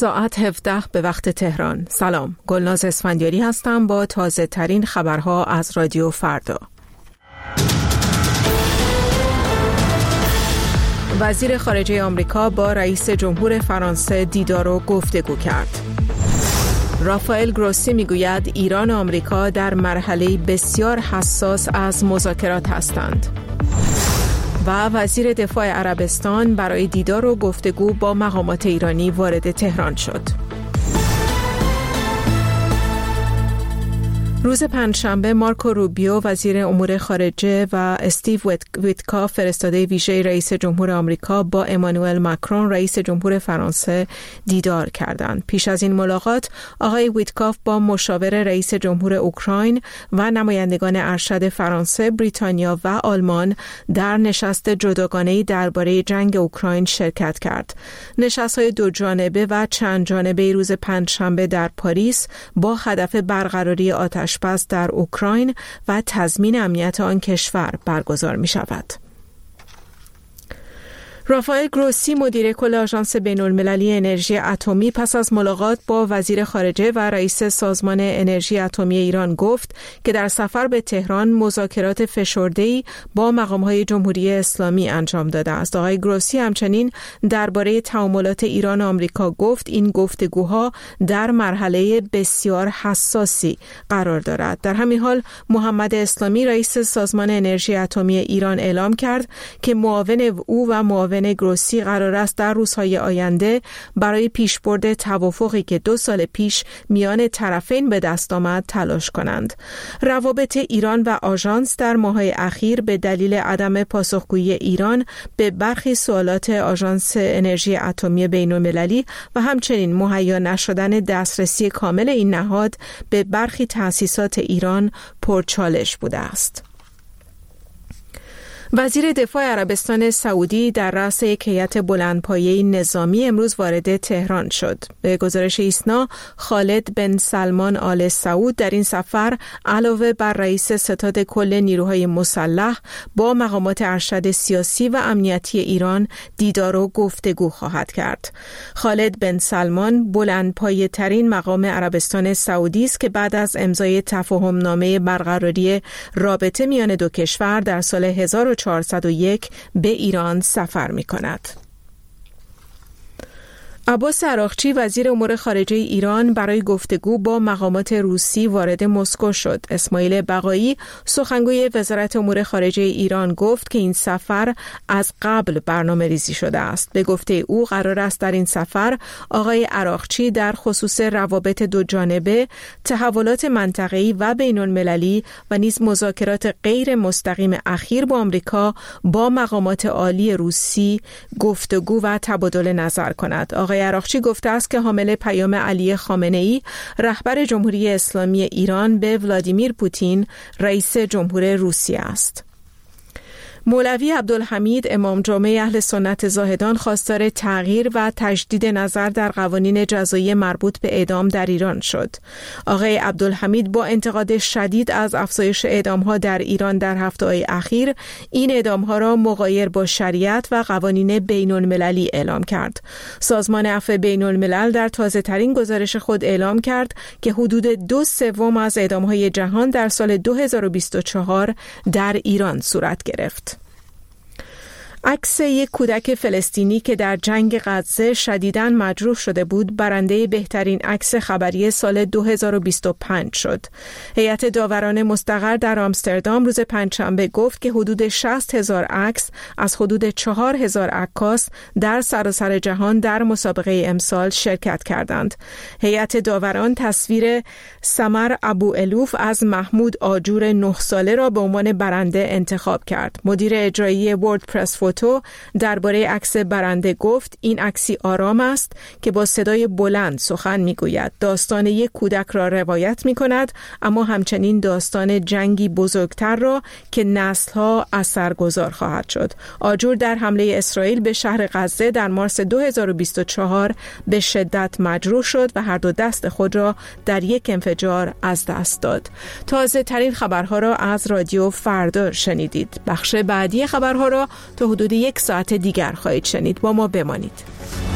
ساعت 17 به وقت تهران. سلام، گلناز اسفندیاری هستم با تازه ترین خبرها از رادیو فردا. وزیر خارجه آمریکا با رئیس جمهور فرانسه دیدار و گفتگو کرد. رافائل گروسی میگوید ایران و آمریکا در مرحله بسیار حساس از مذاکرات هستند. و وزیر دفاع عربستان برای دیدار و گفتگو با مقامات ایرانی وارد تهران شد. روز پنجشنبه مارکو روبیو وزیر امور خارجه و استیو ویتکاف فرستاده ویژه رئیس جمهور آمریکا با امانوئل ماکرون رئیس جمهور فرانسه دیدار کردند. پیش از این ملاقات آقای ویتکاف با مشاور رئیس جمهور اوکراین و نمایندگان ارشد فرانسه، بریتانیا و آلمان در نشست جداگانه‌ای درباره جنگ اوکراین شرکت کرد. نشست‌های دو جانبه و چند جانبه روز پنجشنبه در پاریس با هدف برقراری آتش پس در اوکراین و تضمین امنیت آن کشور برگزار می شود. رافائل گروسی مدیر کل آژانس بین‌المللی انرژی اتمی پس از ملاقات با وزیر خارجه و رئیس سازمان انرژی اتمی ایران گفت که در سفر به تهران مذاکرات فشرده‌ای با مقام‌های جمهوری اسلامی انجام داده است. آقای گروسی همچنین درباره تعاملات ایران و آمریکا گفت این گفتگوها در مرحله بسیار حساسی قرار دارد. در همین حال محمد اسلامی رئیس سازمان انرژی اتمی ایران اعلام کرد که معاون او و معاون گروسی قرار است در روزهای آینده برای پیشبرد توافقی که 2 سال پیش میان طرفین به دست آمد تلاش کنند. روابط ایران و آژانس در ماه‌های اخیر به دلیل عدم پاسخگویی ایران به برخی سوالات آژانس انرژی اتمی بین‌المللی و همچنین مهیا نشدن دسترسی کامل این نهاد به برخی تأسیسات ایران پرچالش بوده است. وزیر دفاع عربستان سعودی در رأس یک هیئت بلندپایه نظامی امروز وارد تهران شد. به گزارش ایسنا، خالد بن سلمان آل سعود در این سفر علاوه بر رئیس ستاد کل نیروهای مسلح با مقامات ارشد سیاسی و امنیتی ایران دیدار و گفتگو خواهد کرد. خالد بن سلمان بلندپایه ترین مقام عربستان سعودی است که بعد از امضای تفاهمنامه برقراری رابطه میان دو کشور در سال 1401 به ایران سفر می کند. عباس عراقچی وزیر امور خارجه ایران برای گفتگو با مقامات روسی وارد مسکو شد. اسماعیل بقایی سخنگوی وزارت امور خارجه ایران گفت که این سفر از قبل برنامه ریزی شده است. به گفته او قرار است در این سفر آقای عراقچی در خصوص روابط دو جانبه، تحولات منطقه‌ای و بین‌المللی و نیز مذاکرات غیر مستقیم اخیر با آمریکا با مقامات عالی روسی گفتگو و تبادل نظر کند. آقای عراقچی گفته است که حامل پیام علی خامنه‌ای رهبر جمهوری اسلامی ایران به ولادیمیر پوتین رئیس جمهور روسیه است. مولوی عبدالحمید امام جامع اهل سنت زاهدان خواستار تغییر و تجدید نظر در قوانین جزایی مربوط به اعدام در ایران شد. آقای عبدالحمید با انتقاد شدید از افزایش اعدام‌ها در ایران در هفته‌های اخیر این اعدام‌ها را مغایر با شریعت و قوانین بین‌المللی اعلام کرد. سازمان عفو بین‌الملل در تازه‌ترین گزارش خود اعلام کرد که حدود 2/3 از اعدام‌های جهان در سال 2024 در ایران صورت گرفت. عکس یک کودک فلسطینی که در جنگ غزه شدیداً مجروح شده بود برنده بهترین عکس خبری سال 2025 شد. هیئت داوران مستقر در آمستردام روز پنجشنبه گفت که حدود 60,000 عکس از حدود 4,000 عکاس در سراسر جهان در مسابقه امسال شرکت کردند. هیئت داوران تصویر سمر ابو الوف از محمود آجور 9 ساله را به عنوان برنده انتخاب کرد. مدیر اجرایی وردپرس درباره عکس برنده گفت این عکسی آرام است که با صدای بلند سخن میگوید. داستان یک کودک را روایت می کند اما همچنین داستان جنگی بزرگتر را که نسل‌ها اثرگذار خواهد شد. آجور در حمله اسرائیل به شهر غزه در مارس 2024 به شدت مجروح شد و هر دو دست خود را در یک انفجار از دست داد. تازه ترین خبرها را از رادیو فردا شنیدید. بخش بعدی خبرها را تا حدود 1 ساعت دیگر خواهید شنید. با ما بمانید.